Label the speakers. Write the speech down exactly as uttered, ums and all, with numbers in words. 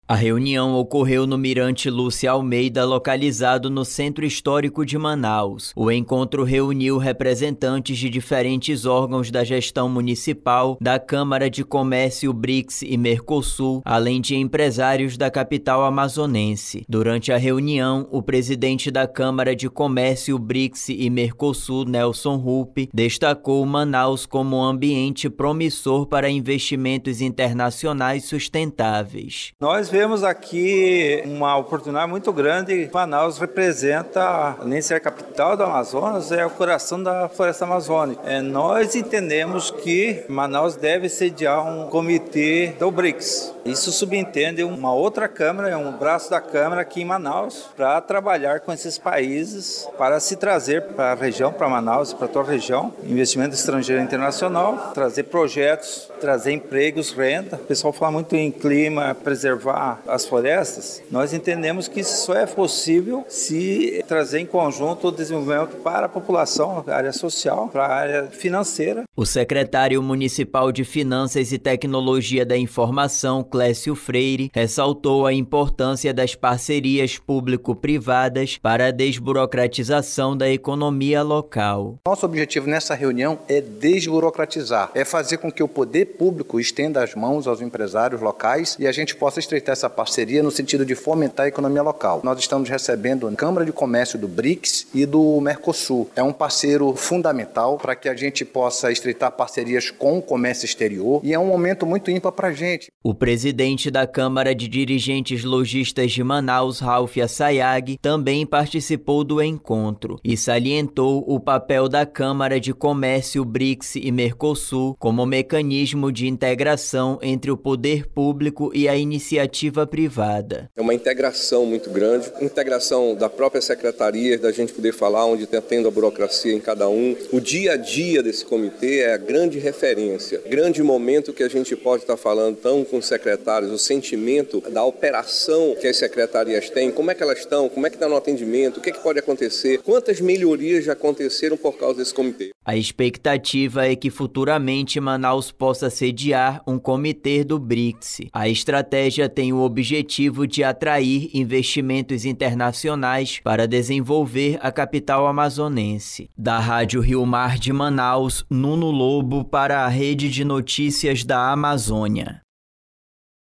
Speaker 1: A reunião ocorreu no Mirante Lúcia Almeida, localizado no Centro Histórico de Manaus. O encontro reuniu representantes de diferentes órgãos da gestão municipal, da Câmara de Comércio BRICS e Mercosul, além de empresários da capital amazonense. Durante a reunião, o presidente da Câmara de Comércio BRICS e Mercosul, Nelson Rupp, destacou Manaus como um ambiente promissor para investimentos internacionais sustentáveis.
Speaker 2: Nós Temos aqui uma oportunidade muito grande. Manaus representa, além de ser a capital do Amazonas, é o coração da floresta amazônica. É, nós entendemos que Manaus deve sediar um comitê do BRICS. Isso subentende uma outra Câmara, um braço da Câmara aqui em Manaus, para trabalhar com esses países, para se trazer para a região, para Manaus, para toda a região, investimento estrangeiro e internacional, trazer projetos, trazer empregos, renda. O pessoal fala muito em clima, preservar as florestas. Nós entendemos que isso só é possível se trazer em conjunto o desenvolvimento para a população, a área social, para a área financeira.
Speaker 1: O secretário municipal de Finanças e Tecnologia da Informação, Clécio Freire, ressaltou a importância das parcerias público-privadas para a desburocratização da economia local.
Speaker 3: Nosso objetivo nessa reunião é desburocratizar, é fazer com que o poder público estenda as mãos aos empresários locais e a gente possa estreitar essa parceria no sentido de fomentar a economia local. Nós estamos recebendo a Câmara de Comércio do BRICS e do Mercosul. É um parceiro fundamental para que a gente possa estreitar parcerias com o comércio exterior e é um momento muito ímpar para a gente.
Speaker 1: O presidente da Câmara de Dirigentes Lojistas de Manaus, Ralph Assayag, também participou do encontro e salientou o papel da Câmara de Comércio BRICS e Mercosul como mecanismo de integração entre o poder público e a iniciativa privada.
Speaker 4: É uma integração muito grande, integração da própria secretaria, da gente poder falar onde está tendo a burocracia em cada um. O dia a dia desse comitê é a grande referência, grande momento que a gente pode estar falando tão com os secretários, o sentimento da operação que as secretarias têm, como é que elas estão, como é que está no atendimento, o que, é que pode acontecer, quantas melhorias já aconteceram por causa desse comitê.
Speaker 1: A expectativa é que futuramente Manaus possa sediar um comitê do BRICS. A estratégia tem o objetivo de atrair investimentos internacionais para desenvolver a capital amazonense. Da Rádio Rio Mar de Manaus, Nuno Lobo para a Rede de Notícias da Amazônia.